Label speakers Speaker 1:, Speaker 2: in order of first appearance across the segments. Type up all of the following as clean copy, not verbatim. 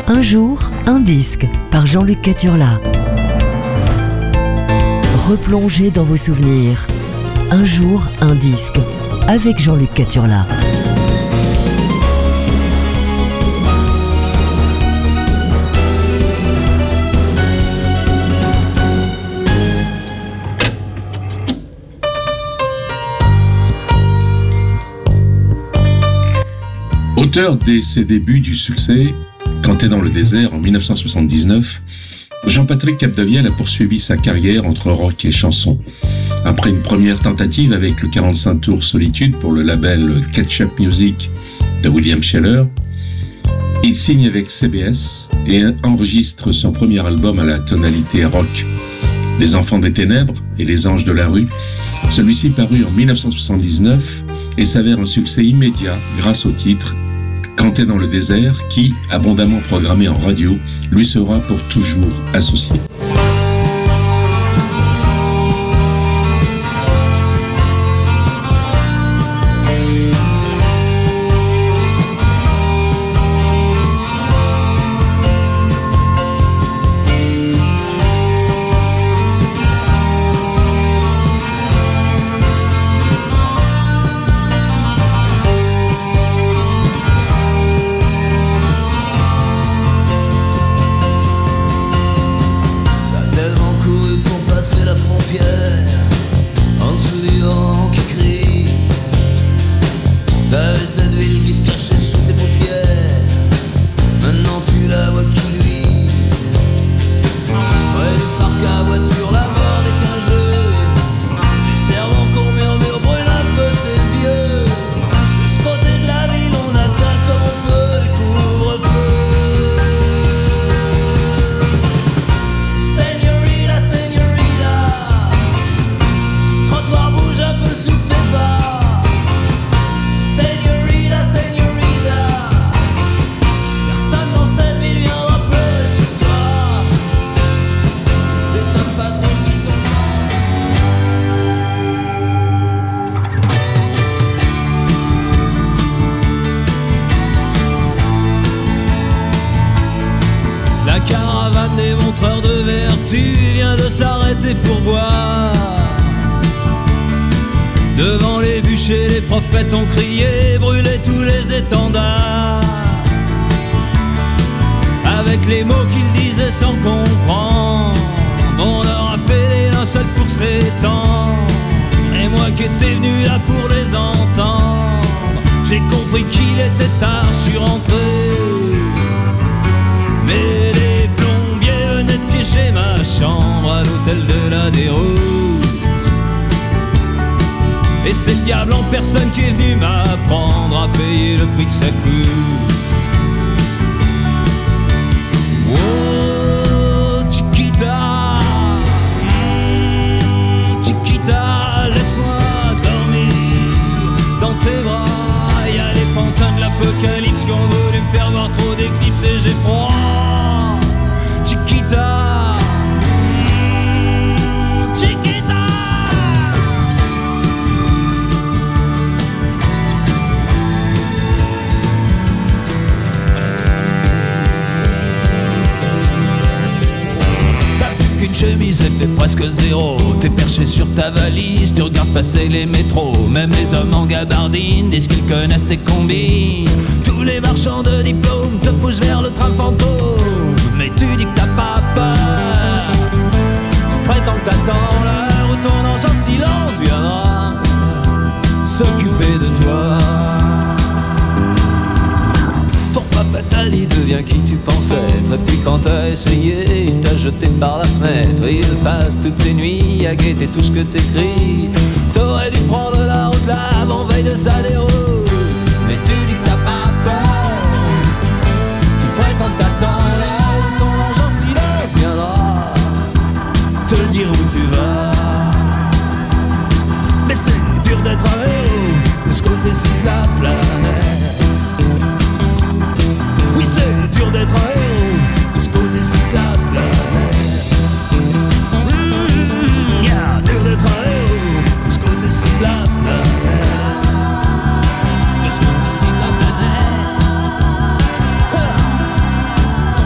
Speaker 1: Un jour, un disque par Jean-Luc Caturla. Replongez dans vos souvenirs. Un jour, un disque avec Jean-Luc Caturla.
Speaker 2: Auteur dès ses débuts du succès, Quand t'es dans le désert en 1979, Jean-Patrick Capdevielle a poursuivi sa carrière entre rock et chanson. Après une première tentative avec le 45 tours Solitude pour le label Ketchup Music de William Sheller, il signe avec CBS et enregistre son premier album à la tonalité rock, Les Enfants des Ténèbres et Les Anges de la Rue. Celui-ci parut en 1979 et s'avère un succès immédiat grâce au titre Quand t'es dans le désert qui, abondamment programmé en radio, lui sera pour toujours associé.
Speaker 3: Devant les bûchers, les prophètes ont crié, brûlé tous les étendards. Avec les mots qu'ils disaient sans comprendre, on leur a fait des linceuls pour s'étendre. Et moi qui étais venu là pour les entendre, j'ai compris qu'il était tard, je suis rentré. Mais les plombiers venaient de piéger ma chambre à l'hôtel de la Déroute. Et c'est le diable en personne qui est venu m'apprendre à payer le prix que ça coûte. Oh, Chiquita, Chiquita, laisse-moi dormir dans tes bras. Y'a les pantins de l'apocalypse qui ont voulu me faire voir trop d'éclipses et j'ai froid. Chiquita, chemise est fait presque zéro. T'es perché sur ta valise, tu regardes passer les métros. Même les hommes en gabardine disent qu'ils connaissent tes combines. Tous les marchands de diplômes te poussent vers le train fantôme. Mais tu dis que t'as pas peur. Tu prétends que t'attends l'heure où ton ange en silence viendra s'occuper de toi. Ton papa t'a dit deviens qui tu penses être. Et puis quand t'as essayé, il t'a jeté par la fenêtre. Et il passe toutes ses nuits à guetter tout ce que t'écris. T'aurais dû prendre la route là avant veille de sa déroute. Mais tu dis que t'as pas peur. Tu prétends que t'attends là où ton ange en silence viendra te dire où tu vas. Mais c'est dur d'être un héros de ce côté-ci de la planète. Oui, c'est dur d'être un héros de ce côté-ci de la planète. Yeah, dur d'être un héros de ce côté-ci de la planète. De ce côté-ci de la planète.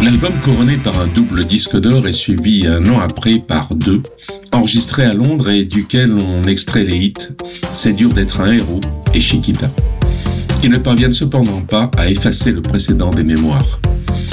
Speaker 2: L'album couronné par un double disque d'or est suivi un an après par deux, enregistrés à Londres et duquel on extrait les hits « C'est dur d'être un héros » et « Chiquita », qui ne parviennent cependant pas à effacer le précédent des mémoires.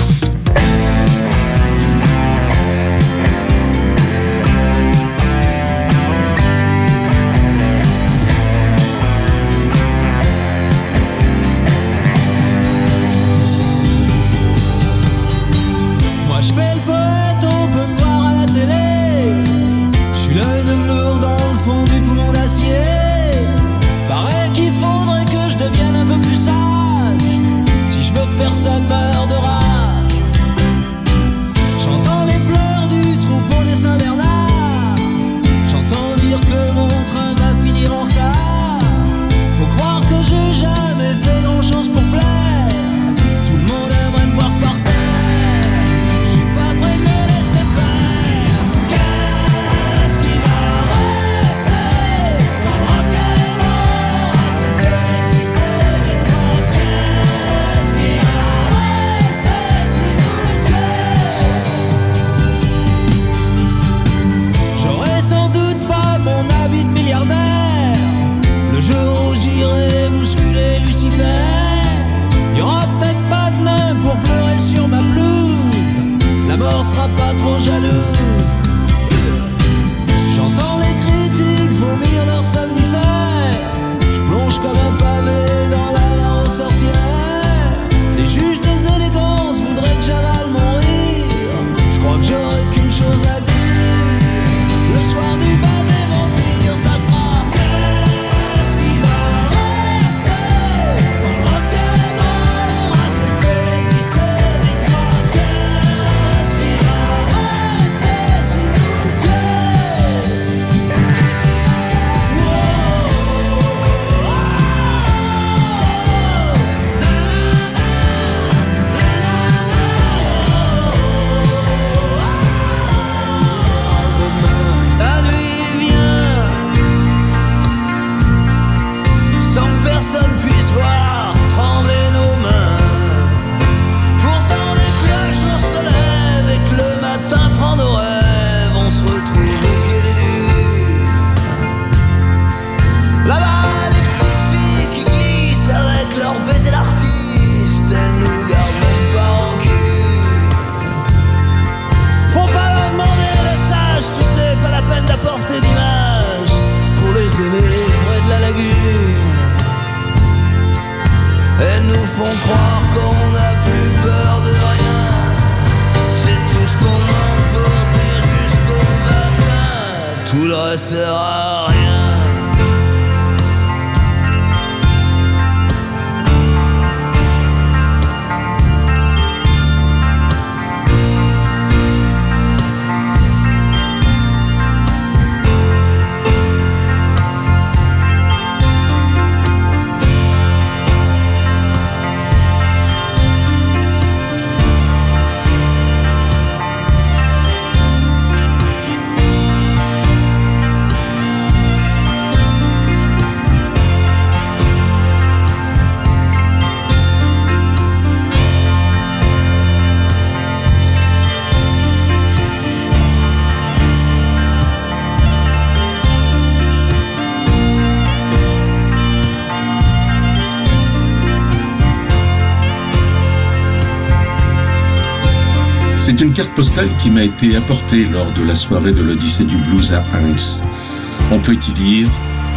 Speaker 2: C'est une carte postale qui m'a été apportée lors de la soirée de l'Odyssée du Blues à Hinx. On peut y lire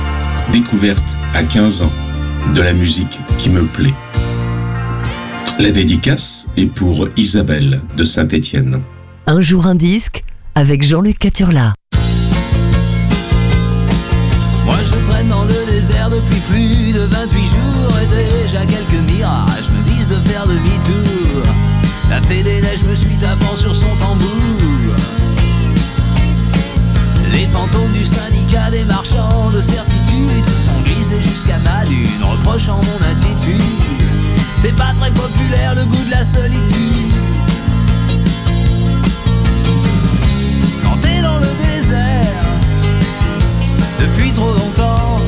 Speaker 2: « Découverte à 15 ans de la musique qui me plaît ». La dédicace est pour Isabelle de Saint-Étienne.
Speaker 1: Un jour un disque avec Jean-Luc Caturla.
Speaker 3: Moi je traîne dans le désert depuis plus de 28 jours et déjà quelques mirages me disent de faire demi-tour. La fée des neiges me suit tapant sur son tambour. Les fantômes du syndicat des marchands de certitude se sont glissés jusqu'à ma dune, reprochant mon attitude. C'est pas très populaire le goût de la solitude. Quand t'es dans le désert depuis trop longtemps,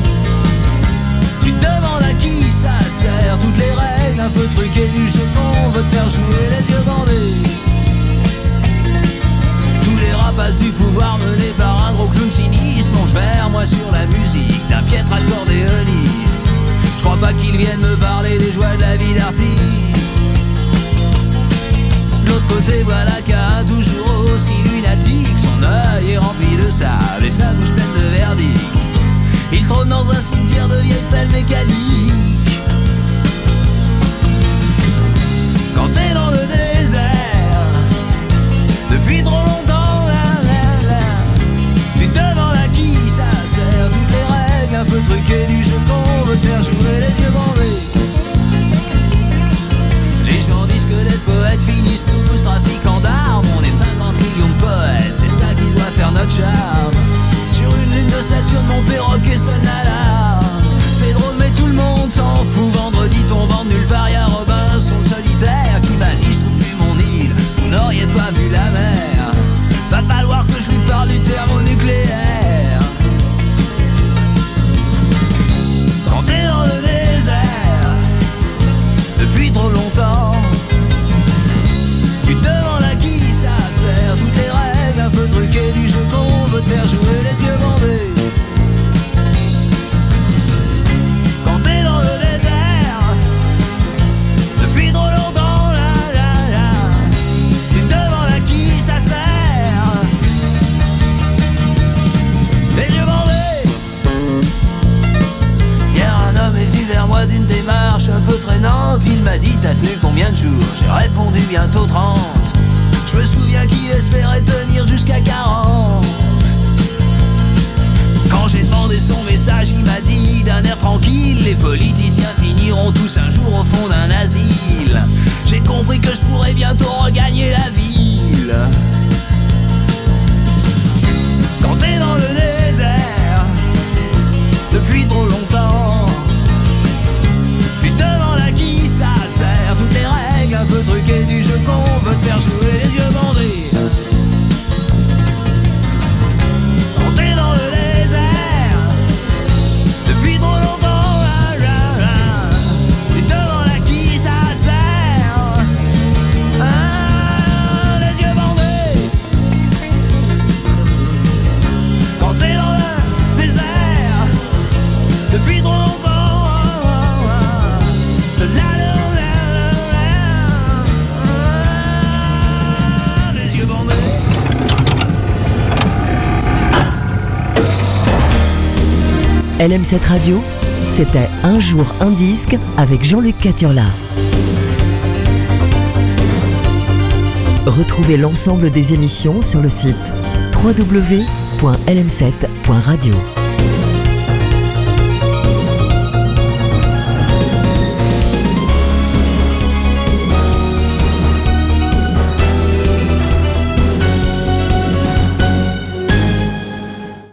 Speaker 3: tu te demandes à qui ça sert. Toutes les règles un peu truquées du jeu qu'on veut te faire jouer les yeux bandés. qu'ils viennent me parler des joies de la vie d'artiste. De l'autre côté, voilà qu'un toujours aussi lunatique, son œil est rempli de sable et sa bouche pleine de verdicts. Il trône dans un cimetière de vieilles pelles mécaniques. Quand t'es dans le désert depuis trop longtemps, tu te demandes à qui ça sert. Toutes les règles un peu truquées du jeu qu'on veut te faire jouer, les yeux bandés. Les gens disent que les poètes finissent tous trafiquants d'armes. On est 50 millions de poètes, c'est ça qui doit faire notre charme. Sur une lune de Saturne, mon perroquet sonne l'alarme. C'est drôle mais tout le monde s'en fout. Vendredi tombant de nulle part, y'a Robinson le solitaire qui m'a dit: je trouve plus mon île, vous n'auriez pas vu la mer. Va falloir que je lui parle du thermonucléaire. Quand t'es dans le désert depuis trop longtemps, tu te demandes à qui ça sert. Toutes les règles un peu truquées du jeu qu'on veut te faire jouer, les yeux bandés. Quand t'es dans le désert depuis trop longtemps, tu te demandes à qui ça sert. Les yeux bandés. Hier un homme est venu vers moi d'une démarche un peu traînante. Il m'a dit: t'as tenu combien de jours? J'ai répondu: bientôt 30. Je me souviens qu'il espérait tenir jusqu'à 40. Quand j'ai demandé son message, il m'a dit d'un air tranquille: les politiciens finiront tous un jour au fond d'un asile. J'ai compris que je pourrais bientôt regagner la ville. Quand t'es dans le désert depuis trop longtemps, tu te demandes à qui ça sert. Toutes les règles un peu truquées du jeu qu'on veut te faire jouer, les yeux bandés. Quand t'es dans le désert depuis trop longtemps, tu te demandes à qui ça sert. Les yeux bandés. Quand t'es dans le désert depuis trop longtemps, les yeux bandés.
Speaker 1: LM7 Radio, c'était Un jour un disque avec Jean-Luc Caturla. Retrouvez l'ensemble des émissions sur le site www.lm7.radio.